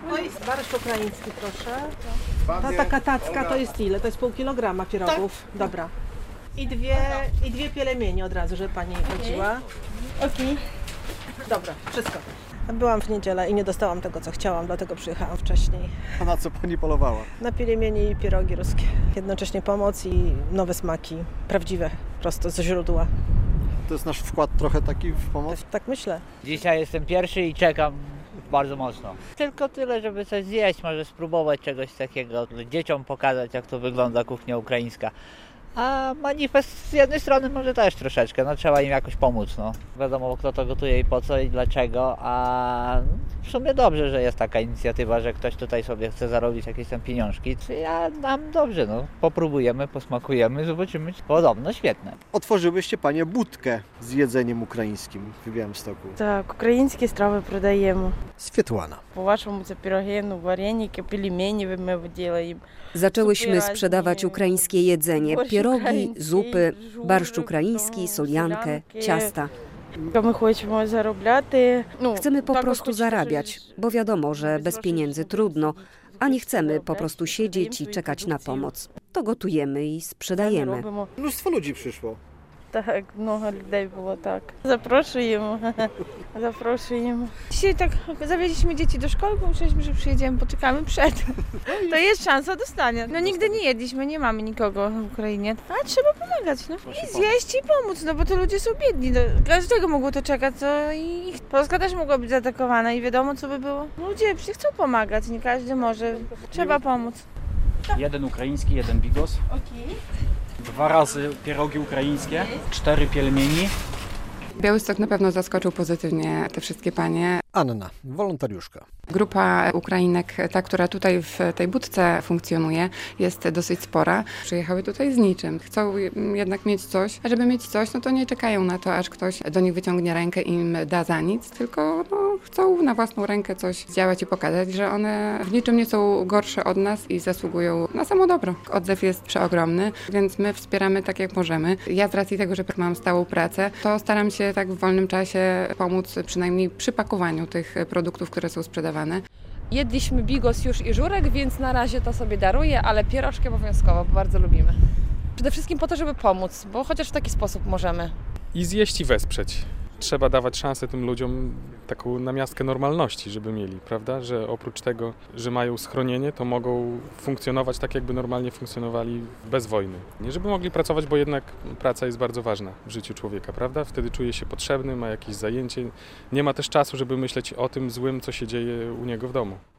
Barszcz ukraiński, proszę. Ta taka tacka to jest ile? To jest pół kilograma pierogów. Dobra. I dwie pielemienie od razu, żeby pani chodziła. Okej. Dobra, wszystko. Byłam w niedzielę i nie dostałam tego, co chciałam, dlatego przyjechałam wcześniej. A na co pani polowała? Na pielemienie i pierogi ruskie. Jednocześnie pomoc i nowe smaki. Prawdziwe, prosto ze źródła. To jest nasz wkład trochę taki w pomoc? Tak myślę. Dzisiaj jestem pierwszy i czekam bardzo mocno. Tylko tyle, żeby coś zjeść, może spróbować czegoś takiego, dzieciom pokazać, jak to wygląda kuchnia ukraińska. A manifest z jednej strony może też troszeczkę, no trzeba im jakoś pomóc, no. Wiadomo, kto to gotuje i po co i dlaczego, a w sumie dobrze, że jest taka inicjatywa, że ktoś tutaj sobie chce zarobić jakieś tam pieniążki. Ja nam dobrze, no. Popróbujemy, posmakujemy, zobaczymy. Podobno świetne. Otworzyłyście panie budkę z jedzeniem ukraińskim w Białymstoku. Так, українські страви продаємо. Світлана. По-вашому це пироги, вареники, пельмені ми робимо. Zaczęłyśmy sprzedawać ukraińskie jedzenie, pierogi, zupy, barszcz ukraiński, soliankę, ciasta. Ми хочемо заробляти. Chcemy po prostu zarabiać, bo wiadomo, że bez pieniędzy trudno, a nie chcemy po prostu siedzieć i czekać na pomoc. To gotujemy i sprzedajemy. Mnóstwo ludzi przyszło. Tak, много людей było, tak. Zapraszamy. Zapraszamy. Dzisiaj tak zawieźliśmy dzieci do szkoły, pomyśleliśmy, że przyjedziemy, poczekamy przed. To jest szansa dostania. No nigdy nie jedliśmy, nie mamy nikogo w Ukrainie. A trzeba pomagać, no. I zjeść i pomóc, no bo to ludzie są biedni. No, każdego mogło to czekać, co i Polska też mogła być zaatakowana i wiadomo, co by było. Ludzie chcą pomagać, nie każdy może. Trzeba pomóc. Jeden ukraiński, jeden bigos. Okej. 2 razy pierogi ukraińskie, 4 pielmieni. Białystok na pewno zaskoczył pozytywnie te wszystkie panie. Anna, wolontariuszka. Grupa Ukrainek, ta, która tutaj w tej budce funkcjonuje, jest dosyć spora. Przyjechały tutaj z niczym. Chcą jednak mieć coś, a żeby mieć coś, no to nie czekają na to, aż ktoś do nich wyciągnie rękę i im da za nic, tylko chcą na własną rękę coś zdziałać i pokazać, że one w niczym nie są gorsze od nas i zasługują na samo dobro. Odzew jest przeogromny, więc my wspieramy tak jak możemy. Ja z racji tego, że mam stałą pracę, to staram się tak w wolnym czasie pomóc przynajmniej przy pakowaniu tych produktów, które są sprzedawane. Jedliśmy bigos już i żurek, więc na razie to sobie daruję, ale pierożki obowiązkowo, bo bardzo lubimy. Przede wszystkim po to, żeby pomóc, bo chociaż w taki sposób możemy. I zjeść i wesprzeć. Trzeba dawać szansę tym ludziom, taką namiastkę normalności, żeby mieli, prawda? Że oprócz tego, że mają schronienie, to mogą funkcjonować tak, jakby normalnie funkcjonowali bez wojny. Nie żeby mogli pracować, bo jednak praca jest bardzo ważna w życiu człowieka, prawda? Wtedy czuje się potrzebny, ma jakieś zajęcie. Nie ma też czasu, żeby myśleć o tym złym, co się dzieje u niego w domu.